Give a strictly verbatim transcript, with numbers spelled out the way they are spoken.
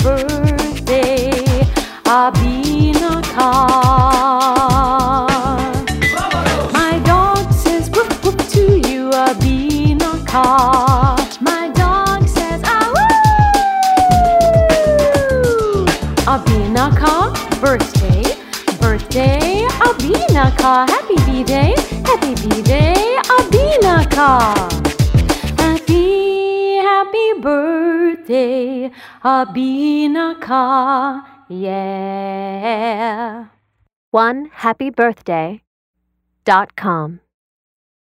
birthday, Abinaka. My dog says whoop whoop to you, Abinaka. My dog says ah woo. Abinaka, birthday, birthday, Abinaka. Happy B-Day, happy B-Day, Abinaka. Happy, happy birthday, Abinaka. Yeah. one happy birthday dot com